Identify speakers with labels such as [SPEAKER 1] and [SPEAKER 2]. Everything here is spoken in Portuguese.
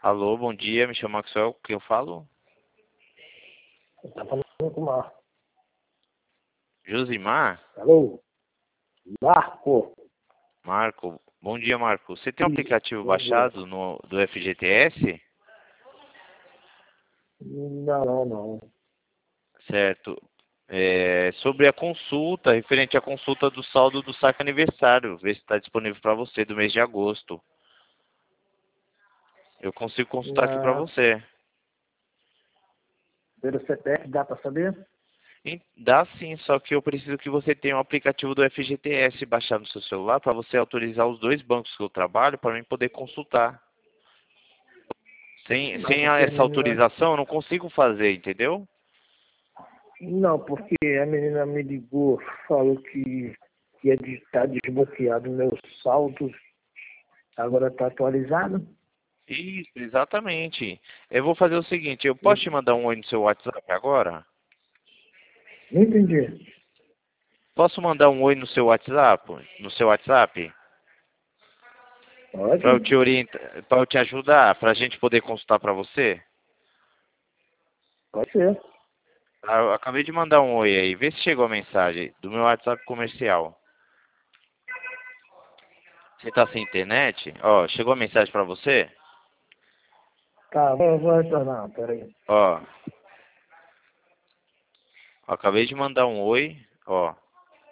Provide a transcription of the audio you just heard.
[SPEAKER 1] Alô, bom dia, me chamo Maxwell, quem eu falo?
[SPEAKER 2] Tá falando com o Marco.
[SPEAKER 1] Josimar?
[SPEAKER 2] Alô? Marco.
[SPEAKER 1] Marco? Bom dia, Marco. Você tem um
[SPEAKER 2] Isso,
[SPEAKER 1] aplicativo
[SPEAKER 2] bom dia.
[SPEAKER 1] baixado do FGTS?
[SPEAKER 2] Não.
[SPEAKER 1] Certo. Sobre a consulta, referente à consulta do saldo do saque aniversário, ver se está disponível para você do mês de agosto. Eu consigo consultar aqui para
[SPEAKER 2] Na,
[SPEAKER 1] você.
[SPEAKER 2] pelo CPF dá para saber?
[SPEAKER 1] Dá sim, só que eu preciso que você tenha um aplicativo do FGTS baixado no seu celular para você autorizar os dois bancos que eu trabalho para mim poder consultar.
[SPEAKER 2] Não,
[SPEAKER 1] Sem
[SPEAKER 2] porque a
[SPEAKER 1] essa
[SPEAKER 2] menina.
[SPEAKER 1] autorização eu não consigo fazer, entendeu?
[SPEAKER 2] Não, porque a menina me ligou, falou que ia estar desbloqueado meus saldos. Agora está atualizado?
[SPEAKER 1] Isso, exatamente. Eu vou fazer o seguinte, eu
[SPEAKER 2] Eu
[SPEAKER 1] posso te mandar um oi no seu WhatsApp agora?
[SPEAKER 2] não entendi.
[SPEAKER 1] Posso mandar um oi no seu WhatsApp? No seu WhatsApp? Para eu te
[SPEAKER 2] Pode?
[SPEAKER 1] orientar, para eu te ajudar, para a gente poder consultar para você?
[SPEAKER 2] Pode ser.
[SPEAKER 1] Eu acabei de mandar um oi aí, vê se chegou a mensagem do meu WhatsApp comercial. Você tá sem internet? Ó, chegou a mensagem para você?
[SPEAKER 2] Tá, vou retornar, peraí.
[SPEAKER 1] Ó, acabei de mandar um oi, ó.